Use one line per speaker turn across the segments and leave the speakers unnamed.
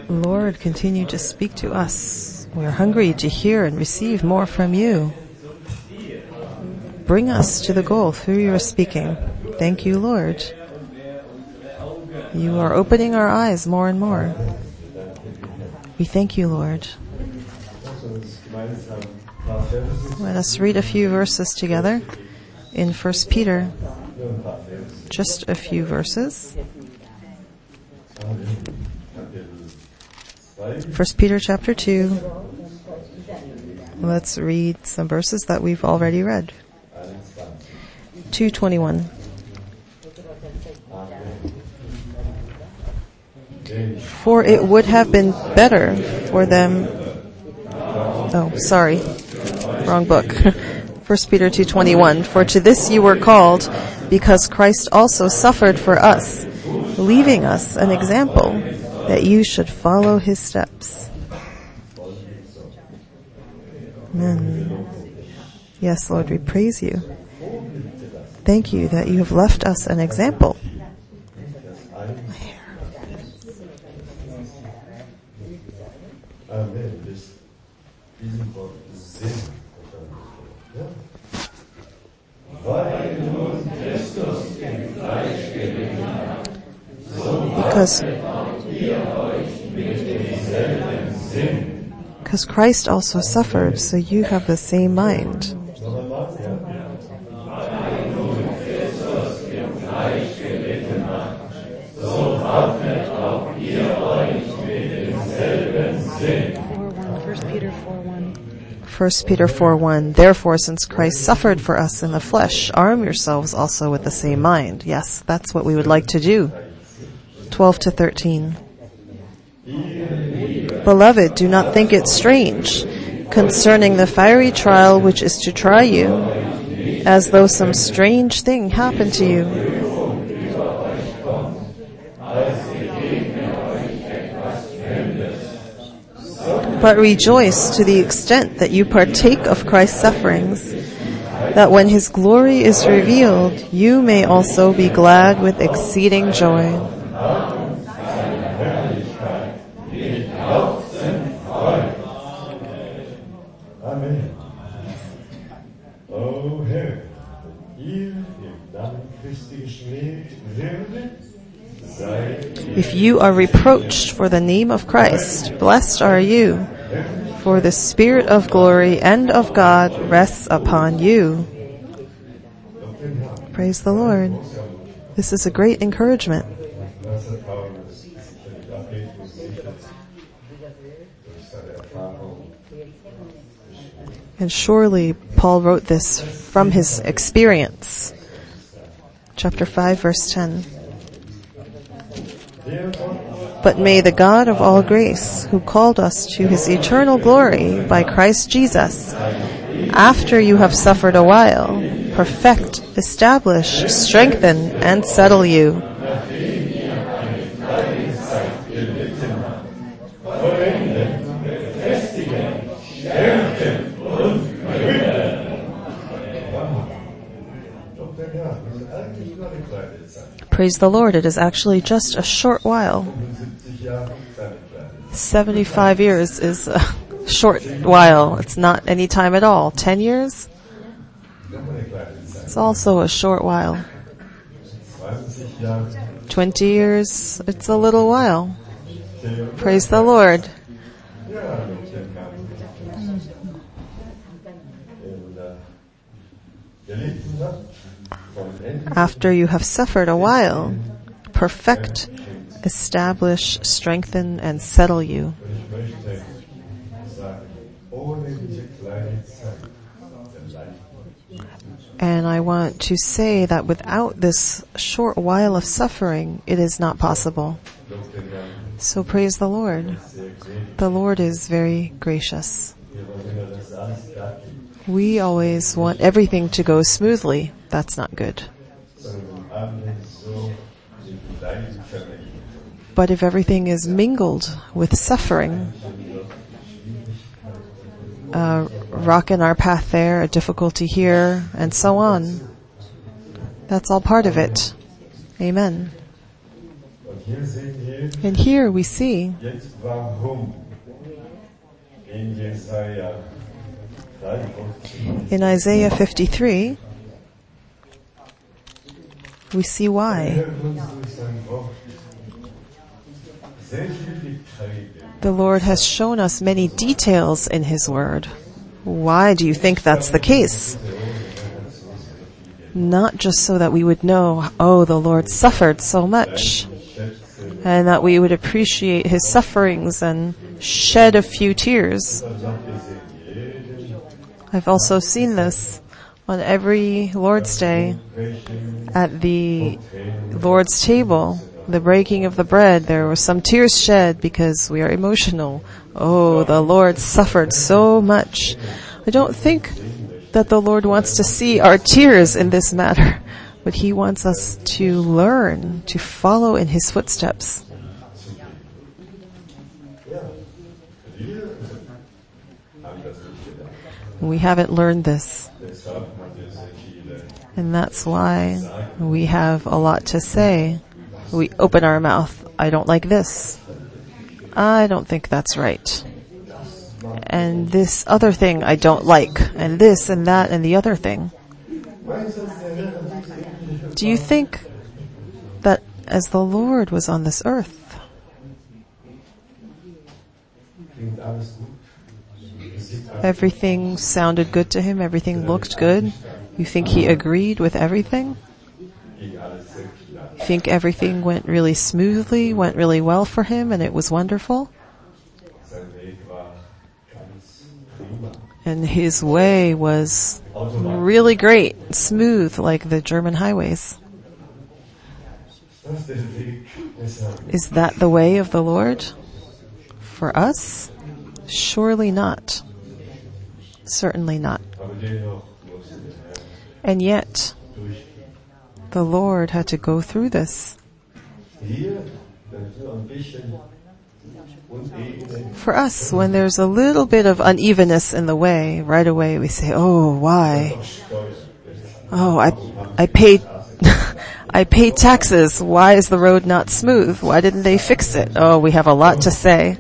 Lord, continue to speak to us. We're hungry to hear and receive more from you. Bring us to the goal through your speaking. Thank you, Lord. You are opening our eyes more and more. We thank you, Lord. Let us read a few verses together in 1 Peter. Just a few verses. 1 Peter chapter 2. Let's read some verses that we've already read. 2:21. For it would have been better for them... Oh, sorry. Wrong book. 1 Peter 2:21. For to this you were called, because Christ also suffered for us, leaving us an example that you should follow his steps. Amen. Yes, Lord, we praise you. Thank you that you have left us an example. Because Christ also suffered, so you have the same mind. First Peter 4:1. Therefore, since Christ suffered for us in the flesh, arm yourselves also with the same mind. Yes, that's what we would like to do. 12-13. Beloved, do not think it strange concerning the fiery trial which is to try you, as though some strange thing happened to you. But rejoice to the extent that you partake of Christ's sufferings, that when his glory is revealed, you may also be glad with exceeding joy.
Amen. O Herr, ihr im Namen Christi geschmäht werdet,
if you are reproached for the name of Christ, blessed are you, for the Spirit of glory and of God rests upon you. Praise the Lord. This is a great encouragement. And surely Paul wrote this from his experience. Chapter 5, verse 10. But may the God of all grace, who called us to his eternal glory by Christ Jesus, after you have suffered a while, perfect, establish, strengthen, and settle you. Praise the Lord, it is actually just a short while. 75 years is a short while. It's not any time at all. 10 years? It's also a short while. 20 years? It's a little while. Praise the Lord. After you have suffered a while, perfect, establish, strengthen, and settle you. And I want to say that without this short while of suffering, it is not possible. So praise the Lord. The Lord is very gracious. We always want everything to go smoothly. That's not good. But if everything is mingled with suffering, a rock in our path there, a difficulty here, and so on, that's all part of it. Amen.
hier sehen wir
And here we see
jetzt, warum in Jesaja 53
in Isaiah 53, we see why.
Herr uns durch sein Wort sehr viele Details.
The Lord has shown us many details in His Word. Why do you think that's the case? Not just so that we would know, oh, the Lord suffered so much, and that we would appreciate His sufferings and shed a few tears. I've also seen this on every Lord's Day at the Lord's table. The breaking of the bread, there were some tears shed because we are emotional. Oh, the Lord suffered so much. I don't think that the Lord wants to see our tears in this matter, but He wants us to learn, to follow in His footsteps. We haven't learned this. And that's why we have a lot to say. We open our mouth. I don't like this. I don't think that's right. And this other thing I don't like. And this and that and the other thing. Do you think that as the Lord was on this earth, everything sounded good to Him? Everything looked good? You think He agreed with everything? You think everything went really smoothly, went really well for Him, and it was wonderful? And His way was really great, smooth, like the German highways. Is that the way of the Lord for us? Surely not. Certainly not. And yet, the Lord had to go through this. For us, when there's a little bit of unevenness in the way, right away we say, oh, why? Oh, I paid, I paid taxes. Why is the road not smooth? Why didn't they fix it? Oh, we have a lot to say.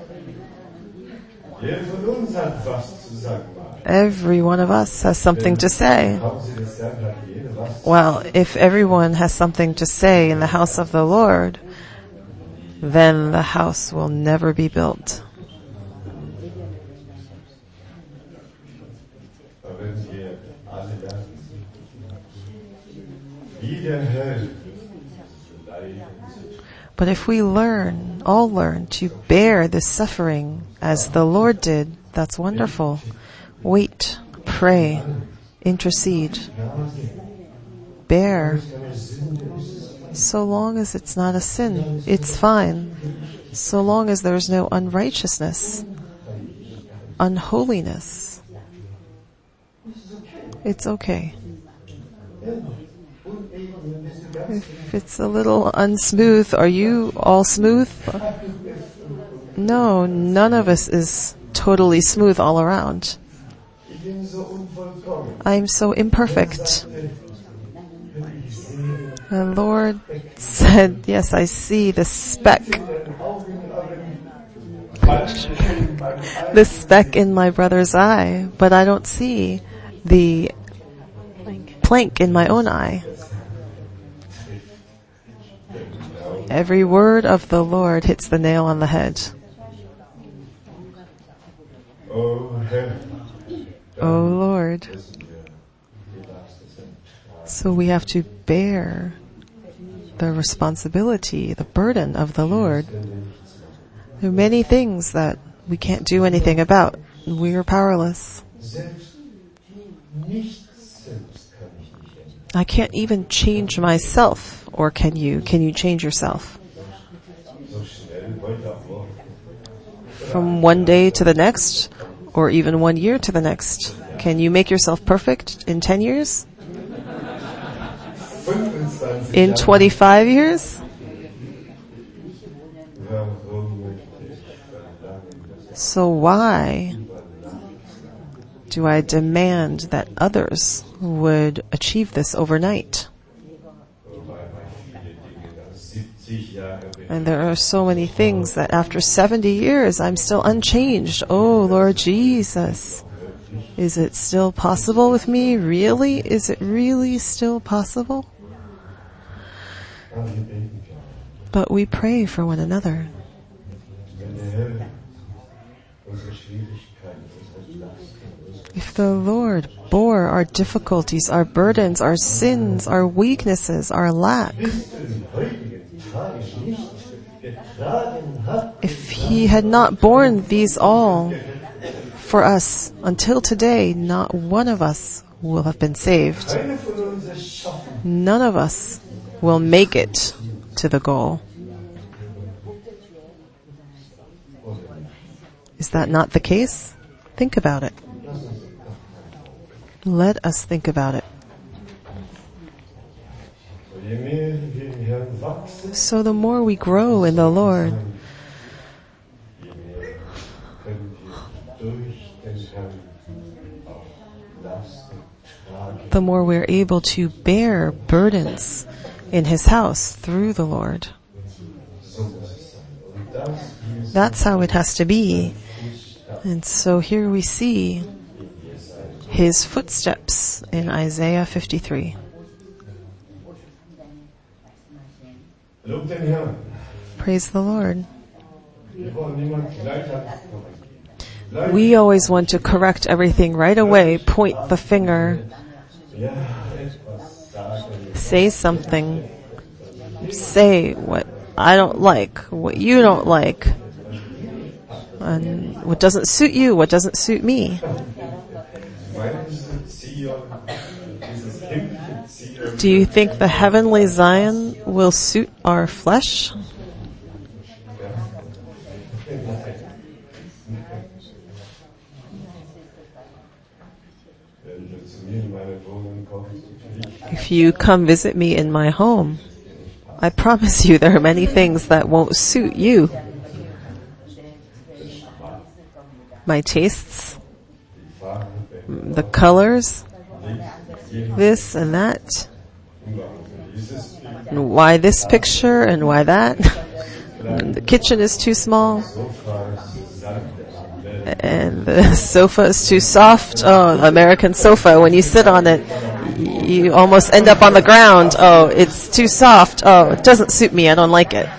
Every one of us has something to say. Well, if everyone has something to say in the house of the Lord, then the house will never be built. But if we all learn to bear this suffering as the Lord did, that's wonderful. Wait, pray, intercede, bear. So long as it's not a sin, it's fine. So long as there's no unrighteousness, unholiness, it's okay. If it's a little unsmooth, are you all smooth? No, none of us is totally smooth all around. I'm so imperfect. The Lord said, yes, I see the speck. The speck in my brother's eye, but I don't see the plank in my own eye. Every word of the Lord hits the nail on the head. Oh Lord. So we have to bear the responsibility, the burden of the Lord. There are many things that we can't do anything about. We are powerless. I can't even change myself. Or can you? Can you change yourself? From one day to the next? Or even 1 year to the next? Can you make yourself perfect in 10 years? In 25 years? So why do I demand that others would achieve this overnight?
70 Jahre
And there are so many things that after 70 years I'm still unchanged. Oh, Lord Jesus. Is it still possible with me? Really? Is it really still possible?
Aber wir beten für
But we pray for one another.
wenn der Herr unsere Schwierigkeiten, unsere Lasten, unsere
If the Lord bore our difficulties, our burdens, our sins, our weaknesses, our lack,
bis zu den heutigen Tagen nicht getragen hat,
if He had not borne these all for us until today, not one of us will have been saved.
keiner von uns es schaffen,
None of us will make it to the goal. Is that not the case? Think about it. Let us think about it.
so je mehr wir im Herrn wachsen,
So the more we grow in the Lord,
je mehr können wir durch den Herrn auch Lasten tragen.
the more we're able to bear burdens in His house through the Lord.
So muss es sein. Und das hier
That's how it has to be. And so here we see His footsteps in Isaiah 53.
Lob den Herrn.
Praise the Lord.
Wir wollen niemand gleich korrigieren.
We always want to correct everything right away, point the finger,
Ja, etwas sagen.
say something, say what I don't like, what you don't like, and what doesn't suit you, what doesn't suit me.
Meinen Sie, Zion, dieses himmlische Zion,
Do you think the heavenly Zion will suit our flesh?
wenn du zu mir in meine Wohnung kommst,
If you come visit me in my home, I promise you there are many things that won't suit you. My tastes, the colors, this and that,
dieses
and why this picture and why that. And the kitchen is too small,
Sofa ist sanft,
and the sofa is too soft. Oh, the American sofa, when you sit on it, you almost end up on the ground. Oh, it's too soft. Oh, it doesn't suit me. I don't like it.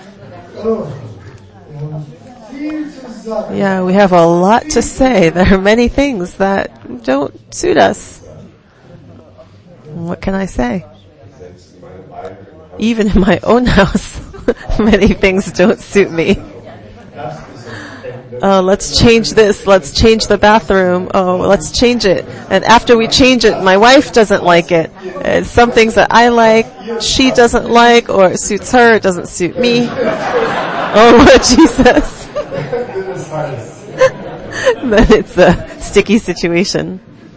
viel zu sagen.
Yeah, we have a lot to say. There are many things that don't suit us. What can I say?
Selbst in meinem eigenen Haus.
Even in my own house, many things don't suit me.
Das ist ein Ende.
Oh, let's change this. Let's change the bathroom. Oh, let's change it. And after we change it, my wife doesn't like it. And some things that I like, she doesn't like, or it suits her, it doesn't suit me. Oh, Lord Jesus.
Das heißt,
Then it's a sticky situation.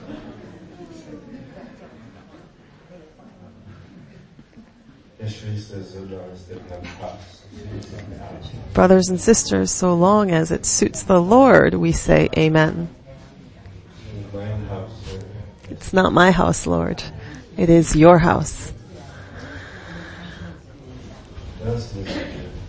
Geschwister, solange es dem Herrn passt.
Brothers and sisters, so long as it suits the Lord, we say amen.
In mein Haus.
It's not my house, Lord. It is your house.
Das müssen wir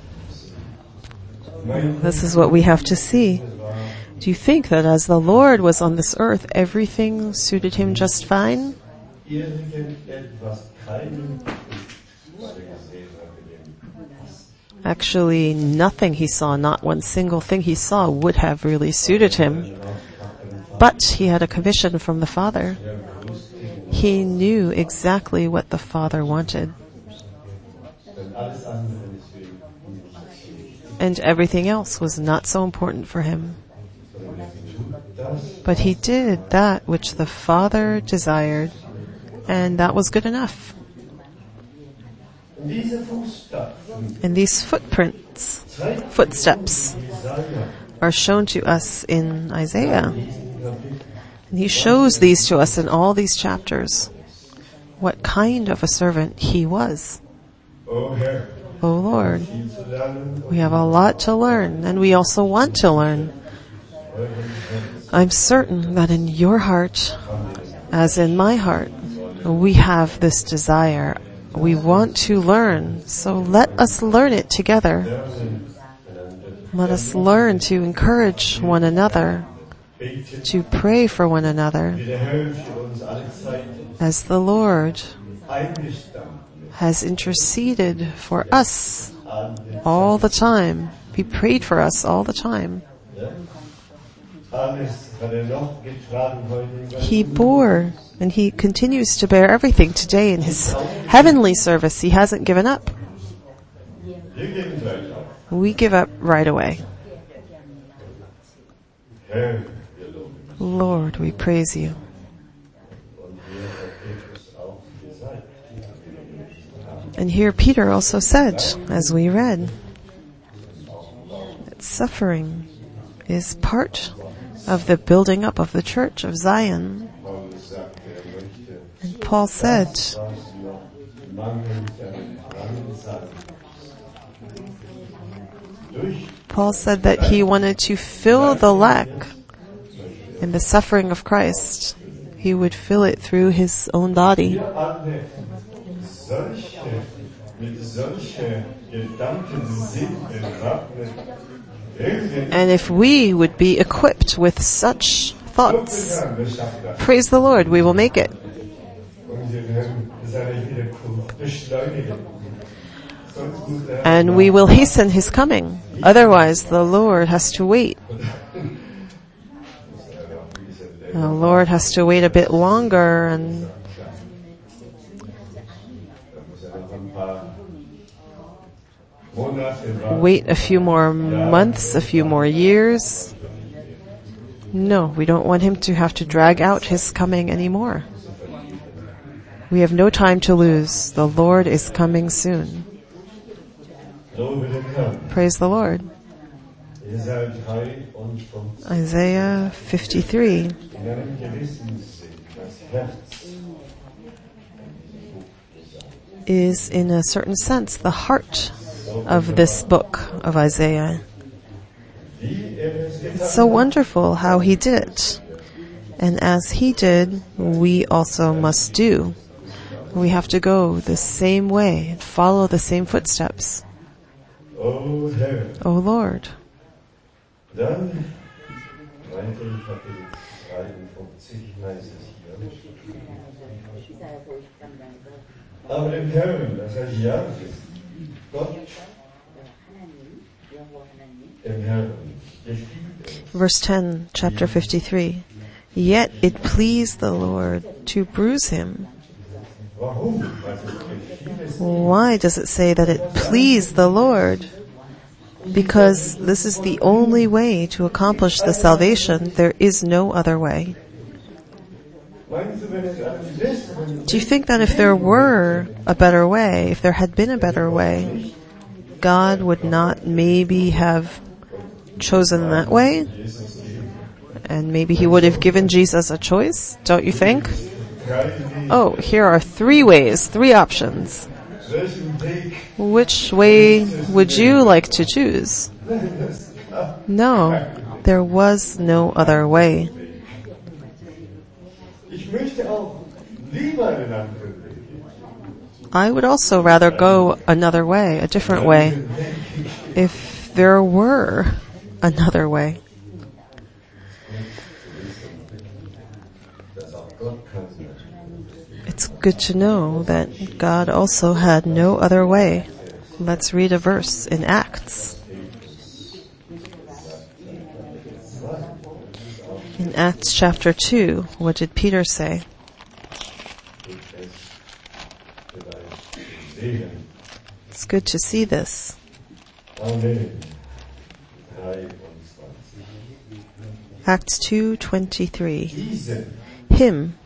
sehen.
This is what we have to see. Do you think that as the Lord was on this earth, everything suited him just fine?
Irgendetwas, keinen was er gesehen hat, in dem passt.
Actually, nothing he saw, not one single thing he saw would have really suited him. But he had a commission from the Father. He knew exactly what the Father wanted.
Denn alles andere ist für ihn uninteressant.
And everything else was not so important for him. But he did that which the Father desired, and that was good enough.
Diese Fußstapfen
And these footsteps, are shown to us in Isaiah. And he shows these to us in all these chapters. What kind of a servant he was.
O Herr,
Oh Lord,
viel zu lernen,
we have a lot to learn, and we also want to learn. I'm certain that in your heart, as in my heart, we have this desire We want to learn, so let us learn it together. Let us learn to encourage one another, to pray for one another, as the Lord has interceded for us all the time. He prayed for us all the time. He bore, and he continues to bear everything today in his heavenly service. He hasn't given up. We give up right away. Lord, we praise you. And here Peter also said, as we read, that suffering is part of the building up of the church of Zion. And Paul said, that he wanted to fill the lack in the suffering of Christ. He would fill it through his own body. And if we would be equipped with such thoughts, praise the Lord, we will make it. And we will hasten his coming. Otherwise, the Lord has to wait. The Lord has to wait a bit longer, and wait a few more months, a few more years. No, we don't want him to have to drag out his coming anymore. We have no time to lose. The Lord is coming soon. Praise the Lord. Isaiah 53 is, in a certain sense, the heart of this book of Isaiah. It's so wonderful how he did it. And as he did, we also must do. We have to go the same way and follow the same footsteps. O Lord. Verse 10, chapter 53. Yet it pleased the Lord to bruise him. Why does it say that it pleased the Lord? Because this is the only way to accomplish the salvation. There is no other way. Do you think that if there were a better way, if there had been a better way, God would not maybe have chosen that way? And maybe he would have given Jesus a choice, don't you think? Oh, here are 3 ways, 3 options. Which way would you like to choose? No, there was no other way. I would also rather go another way, a different way, if there were another way. It's good to know that God also had no other way. Let's read a verse in Acts. In Acts chapter 2, what did Peter say? It's good to see this. Acts 2:23. Him,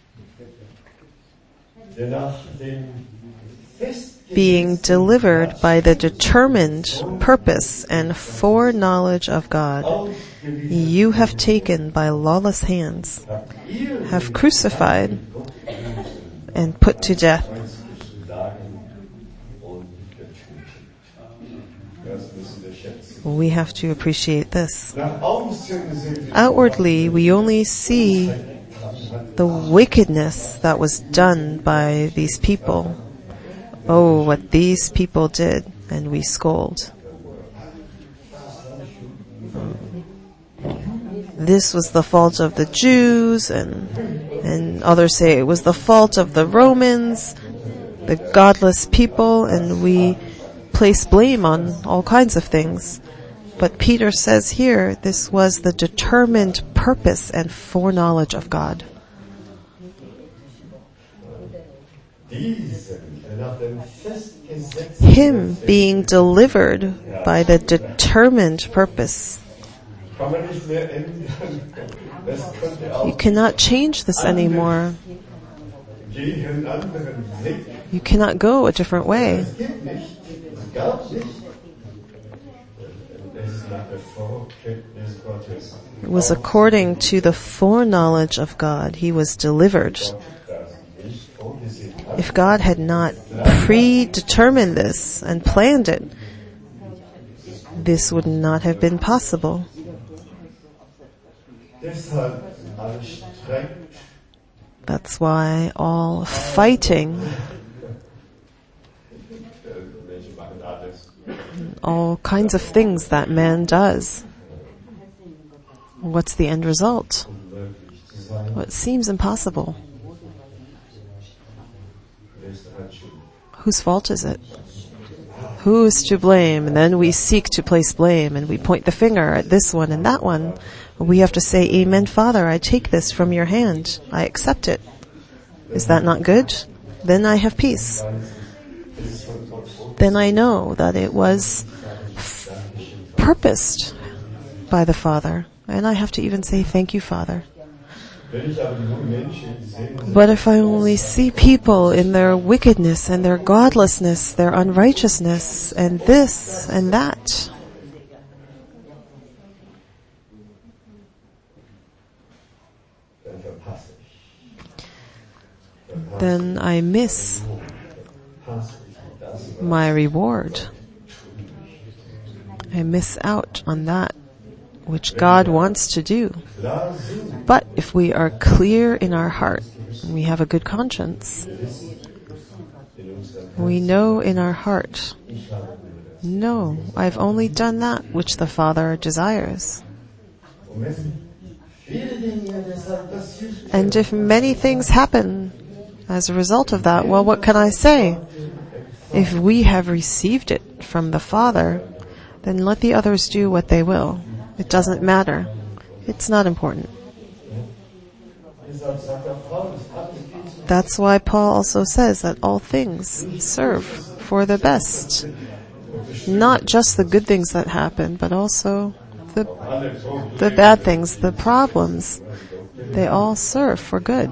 being delivered by the determined purpose and foreknowledge of God, you have taken by lawless hands, have crucified and put to death. We have to appreciate this. Outwardly, we only see the wickedness that was done by these people. oh, what these people did, and we scold. This was the fault of the Jews, and others say it was the fault of the Romans, the godless people, and we place blame on all kinds of things. But Peter says here, this was the determined purpose and foreknowledge of God. Him being delivered by the determined purpose. You cannot change this anymore. You cannot go a different way. It was according to the foreknowledge of God. He was delivered. If God had not predetermined this and planned it, this would not have been possible. That's why all fighting, all kinds of things that man does. What's the end result? What seems impossible. Whose fault is it? Who is to blame? And then we seek to place blame, and we point the finger at this one and that one. We have to say, Amen, Father, I take this from your hand. I accept it. Is that not good? Then I have peace. Then I know that it was purposed by the Father. And I have to even say, thank you, Father. But if I only see people in their wickedness and their godlessness, their unrighteousness, and this and that, then I miss my reward. I miss out on that which God wants to do. But if we are clear in our heart, and we have a good conscience, we know in our heart, no, I've only done that which the Father desires. And if many things happen as a result of that, well, what can I say? If we have received it from the Father, then let the others do what they will. It doesn't matter. It's not important. That's why Paul also says that all things serve for the best. Not just the good things that happen, but also the bad things, the problems. They all serve for good.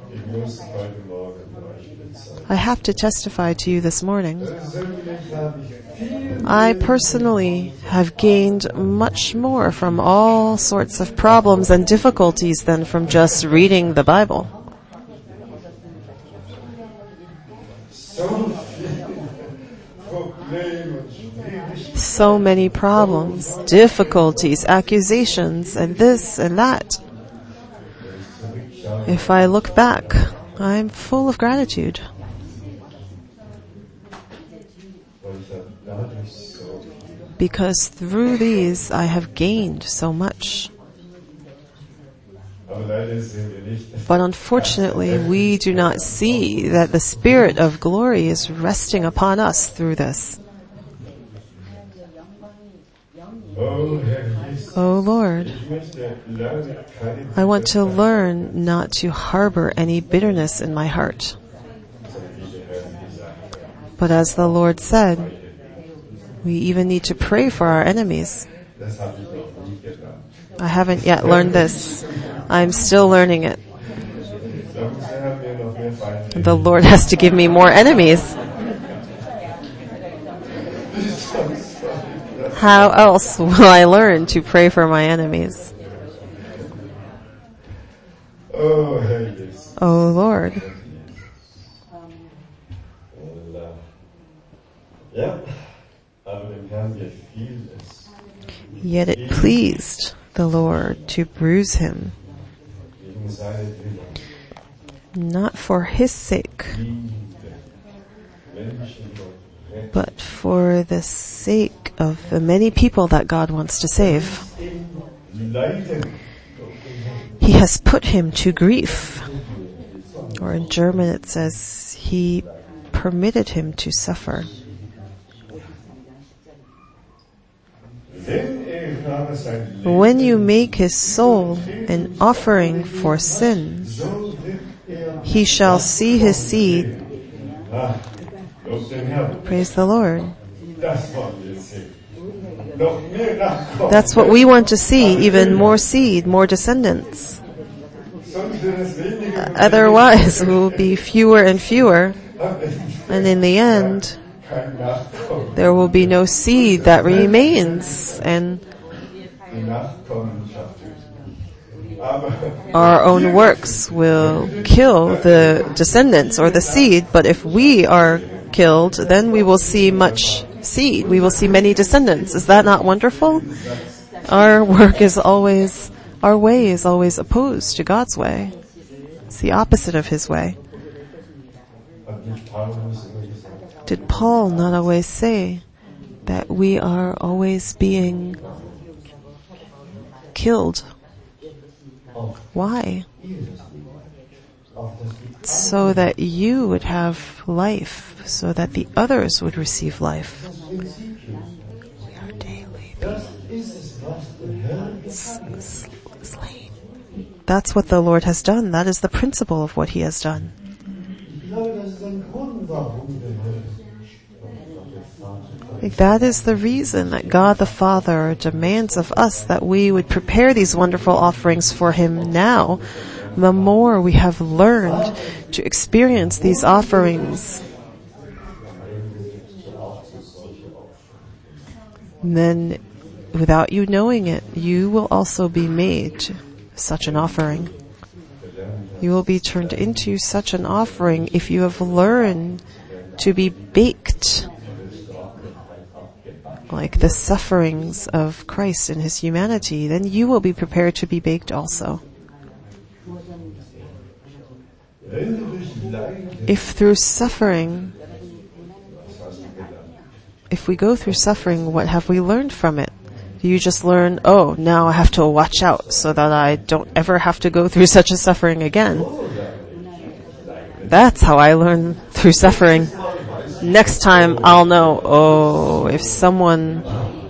I have to testify to you this morning. I personally have gained much more from all sorts of problems and difficulties than from just reading the Bible. So many problems, difficulties, accusations, and this and that. If I look back, I'm full of gratitude. Because through these I have gained so much. But unfortunately, we do not see that the Spirit of glory is resting upon us through this. Oh Lord, I want to learn not to harbor any bitterness in my heart. But as the Lord said, we even need to pray for our enemies. I haven't yet learned this. I'm still learning it. The Lord has to give me more enemies. How else will I learn to pray for my enemies? Oh Lord. Yet it pleased the Lord to bruise him, not for his sake, but for the sake of the many people that God wants to save. He has put him to grief. Or in German it says, he permitted him to suffer. When you make his soul an offering for sin, he shall see his seed. Praise the Lord. That's what we want to see, even more seed, more descendants. Otherwise, we will be fewer and fewer, and in the end, there will be no seed that remains, and our own works will kill the descendants or the seed. But if we are killed, then we will see much seed. We will see many descendants. Is that not wonderful? Our way is always opposed to God's way. It's the opposite of his way. Did Paul not always say that we are always being killed? Why? So that you would have life, so that the others would receive life. We are daily slain. That's what the Lord has done. That is the principle of what he has done. That is the reason that God the Father demands of us that we would prepare these wonderful offerings for him now. The more we have learned to experience these offerings, then without you knowing it, you will also be made such an offering. You will be turned into such an offering if you have learned to be baked like the sufferings of Christ in his humanity. Then you will be prepared to be baked also. If we go through suffering, what have we learned from it? Do you just learn, oh, now I have to watch out so that I don't ever have to go through such a suffering again? That's how I learn through suffering. Next time I'll know, oh, if someone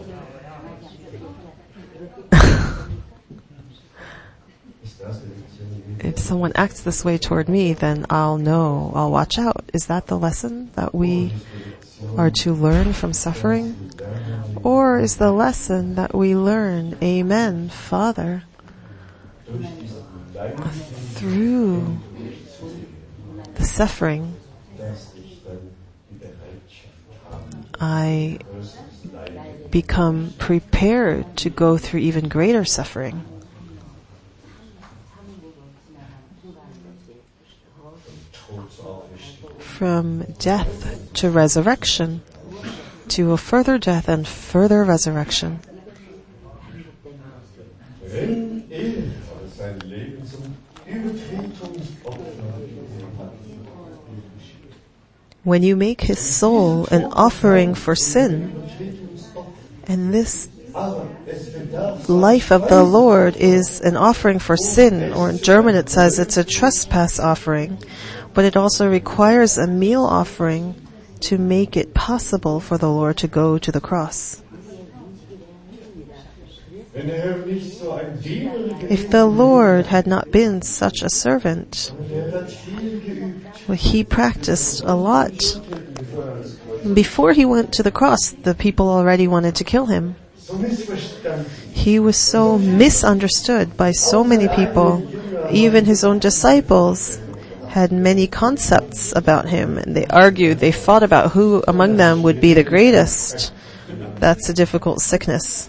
acts this way toward me, then I'll know, I'll watch out. Is that the lesson that we are to learn from suffering? Or is the lesson that we learn, Amen, Father, through the suffering, I become prepared to go through even greater suffering? From death to resurrection, to a further death and further resurrection. When you make his soul an offering for sin, and this life of the Lord is an offering for sin, or in German it says it's a trespass offering, but it also requires a meal offering to make it possible for the Lord to go to the cross. If the Lord had not been such a servant, well, he practiced a lot. Before he went to the cross, the people already wanted to kill him. He was so misunderstood by so many people. Even his own disciples had many concepts about him, and they argued, they fought about who among them would be the greatest. That's a difficult sickness.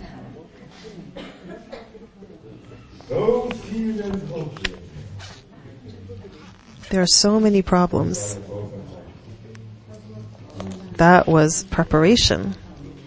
There are so many problems. That was preparation.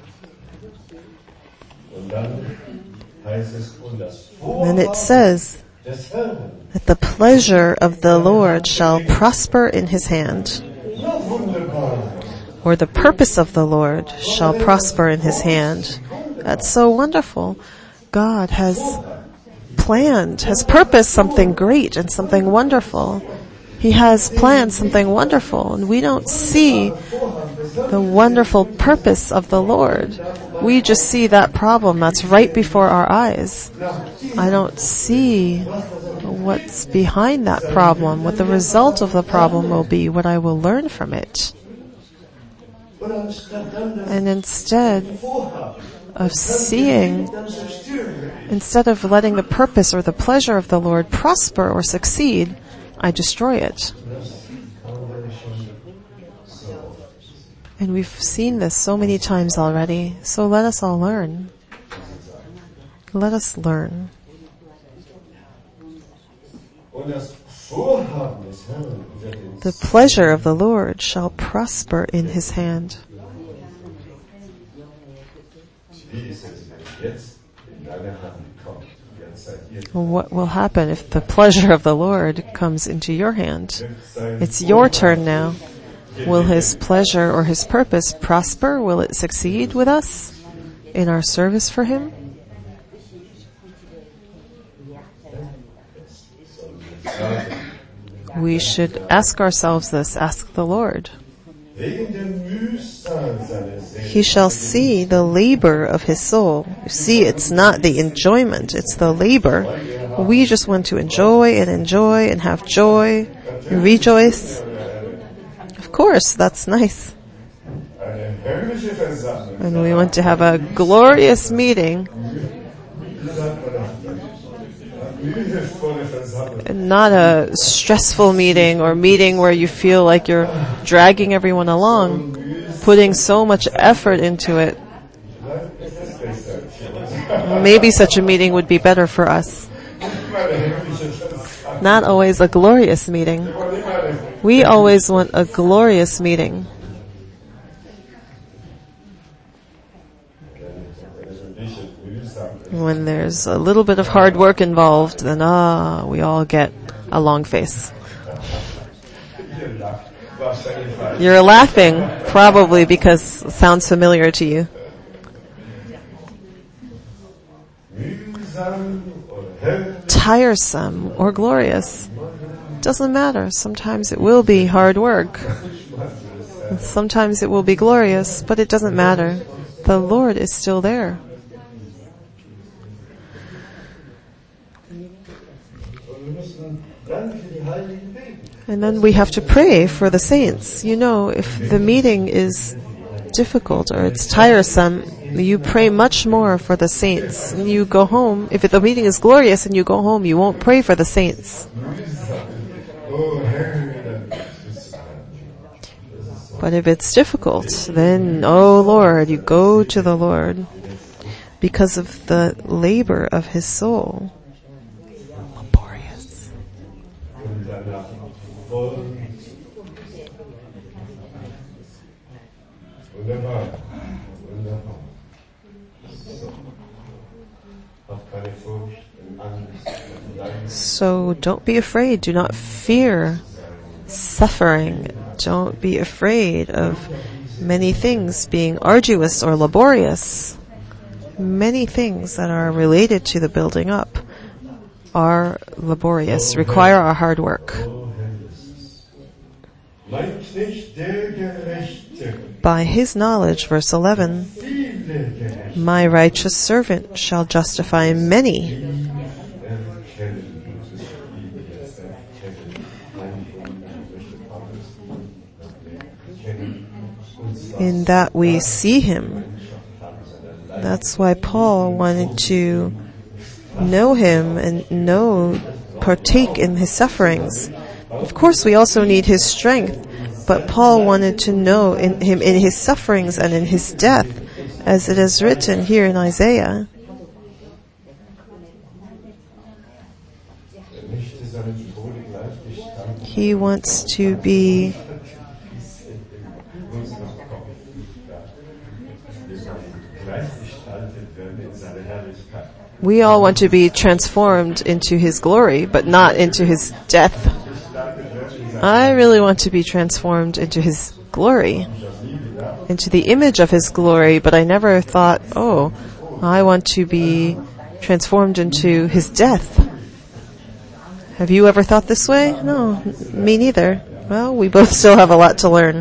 Then it says that the pleasure of the Lord shall prosper in his hand. or the purpose of the Lord shall prosper in his hand. That's so wonderful. God has planned, has purposed something great and something wonderful. He has planned something wonderful, and we don't see the wonderful purpose of the Lord. We just see that problem that's right before our eyes. I don't see what's behind that problem, what the result of the problem will be, what I will learn from it. And instead of seeing, instead of letting the purpose or the pleasure of the Lord prosper or succeed, I destroy it. And we've seen this so many times already, so let us all learn. Let us learn. The pleasure of the Lord shall prosper in his hand. What will happen if the pleasure of the Lord comes into your hand? It's your turn now. Will his pleasure or his purpose prosper? Will it succeed with us in our service for him? We should ask ourselves this, ask the Lord. He shall see the labor of his soul. You see, it's not the enjoyment, it's the labor. We just want to enjoy and have joy, and rejoice. Of course, that's nice. And we want to have a glorious meeting. Not a stressful meeting or meeting where you feel like you're dragging everyone along, putting so much effort into it. Maybe such a meeting would be better for us. Not always a glorious meeting. We always want a glorious meeting. When there's a little bit of hard work involved, then we all get a long face. You're laughing, probably because it sounds familiar to you. Tiresome or glorious, doesn't matter. Sometimes it will be hard work. Sometimes it will be glorious, but it doesn't matter. The Lord is still there. And then we have to pray for the saints. You know, if the meeting is difficult or it's tiresome, you pray much more for the saints. And you go home, if the meeting is glorious and you go home, you won't pray for the saints. But if it's difficult, then, oh Lord, you go to the Lord because of the labor of his soul. Laborious. So don't be afraid. Do not fear suffering. Don't be afraid of many things being arduous or laborious. Many things that are related to the building up are laborious, require our hard work. By his knowledge, verse 11, my righteous servant shall justify many. In that we see him. That's why Paul wanted to know him and partake in his sufferings. Of course, we also need his strength, but Paul wanted to know him in his sufferings and in his death, as it is written here in Isaiah. He wants to be we all want to be transformed into his glory, but not into his death. I really want to be transformed into his glory. into the image of His glory, but I never thought, oh, I want to be transformed into His death. Have you ever thought this way? No, me neither. Well, we both still have a lot to learn.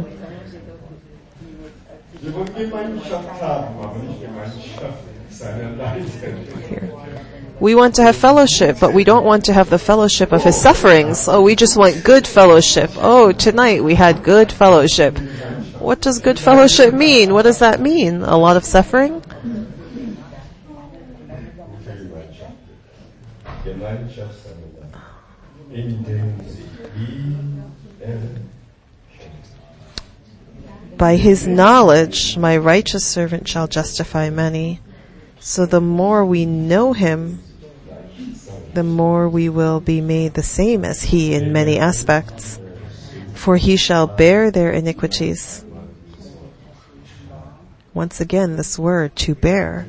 Here. We want to have fellowship, but we don't want to have the fellowship of His sufferings. Oh, we just want good fellowship. Oh, tonight we had good fellowship. What does good fellowship mean? What does that mean? A lot of suffering? By His knowledge, my righteous servant shall justify many. So the more we know Him, the more we will be made the same as He in many aspects. For He shall bear their iniquities. Once again, this word, to bear.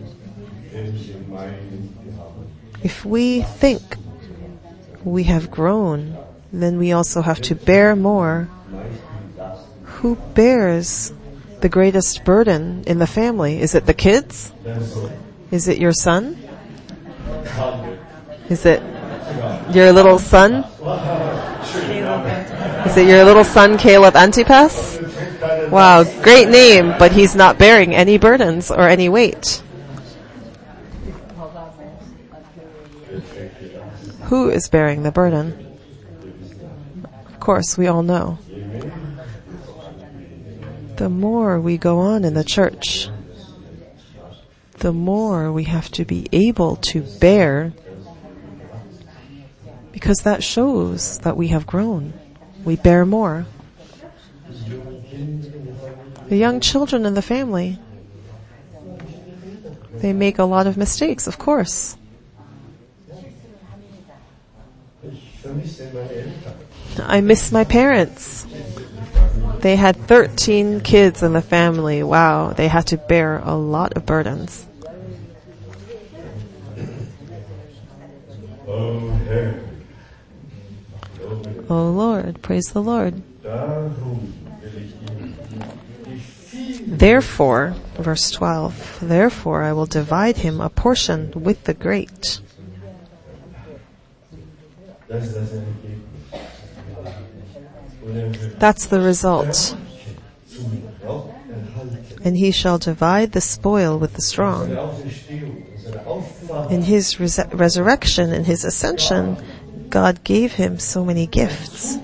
If we think we have grown, then we also have to bear more. Who bears the greatest burden in the family? Is it the kids? Is it your son? Is it your little son? Is it your little son, Caleb Antipas? Wow, great name, but he's not bearing any burdens or any weight. Who is bearing the burden? Of course, we all know. The more we go on in the church, the more we have to be able to bear, because that shows that we have grown. We bear more. The young children in the family, they make a lot of mistakes, of course. I miss my parents. They had 13 kids in the family. Wow, they had to bear a lot of burdens. Oh Lord, praise the Lord. Therefore, verse 12, therefore I will divide him a portion with the great. That's the result. And he shall divide the spoil with the strong. In his resurrection and his ascension, God gave him so many gifts.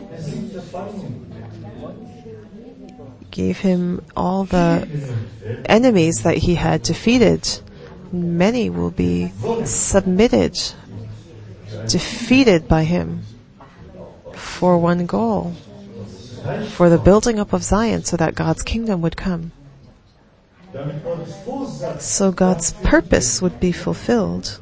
Gave him all the enemies that he had defeated. Many will be submitted, defeated by him for one goal, for the building up of Zion so that God's kingdom would come. So God's purpose would be fulfilled.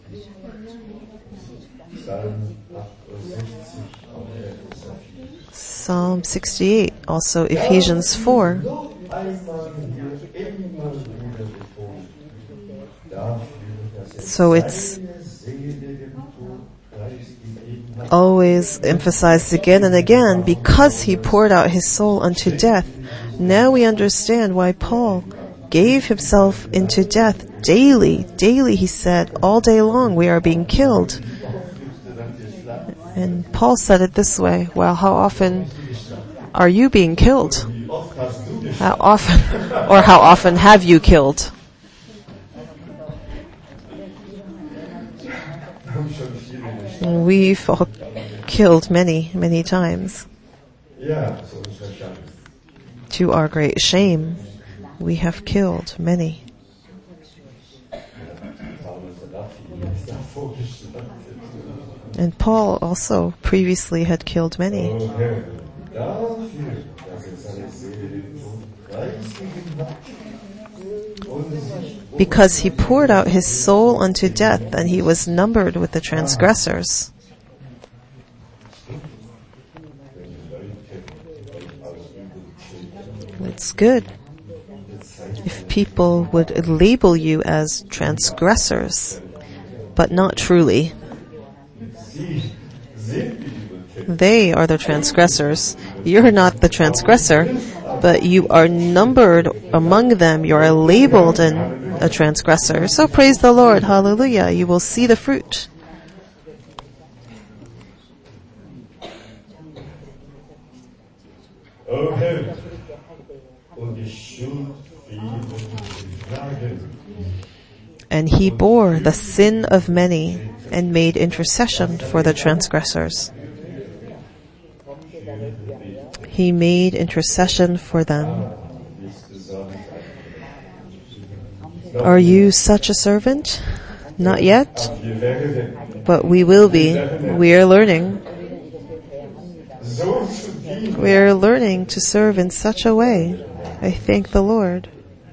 Psalm 68, also Ephesians 4. So it's always emphasized again and again, because he poured out his soul unto death. Now we understand why Paul gave himself into death daily. Daily, he said, all day long we are being killed. And Paul said it this way, well, how often are you being killed? How often, or how often have you killed? We've all killed many, many times. To our great shame, we have killed many. And Paul also previously had killed many. Because he poured out his soul unto death, and he was numbered with the transgressors. It's good if people would label you as transgressors, but not truly. They are the transgressors. You're not the transgressor. but you are numbered among them. You are labeled a transgressor. So praise the Lord. Hallelujah. You will see the fruit.
O Herr, und die Schuld vieler getragen.
And he bore the sin of many and made intercession for the transgressors. He made intercession for them. Are you such a servant? Not yet, but we will be. We are learning. We are learning to serve in such a way. I thank the Lord.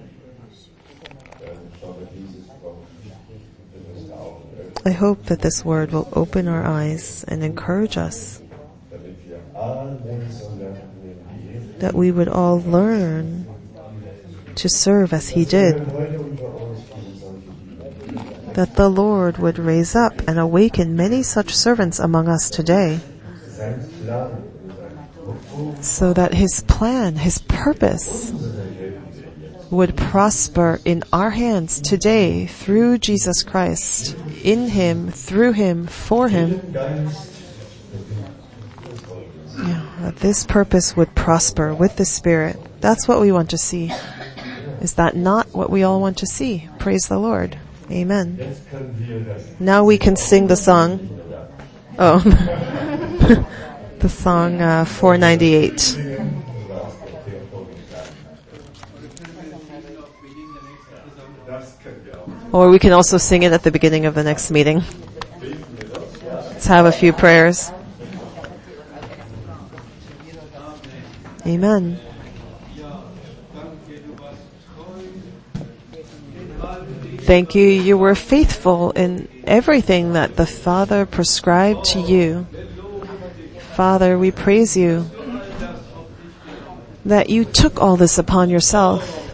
I hope that this word will open our eyes and encourage us, that we would all learn to serve as he did, that the Lord would raise up and awaken many such servants among us today, so that his plan, his purpose would prosper in our hands today through Jesus Christ, in him, through him, for him. That this purpose would prosper with the Spirit. That's what we want to see. Is that not what we all want to see? Praise the Lord. Amen. Now we can sing the song. Oh. The song 498. Or we can also sing it at the beginning of the next meeting. Let's have a few prayers. Amen. Thank you. You were faithful in everything that the Father prescribed to you. Father, we praise you that you took all this upon yourself.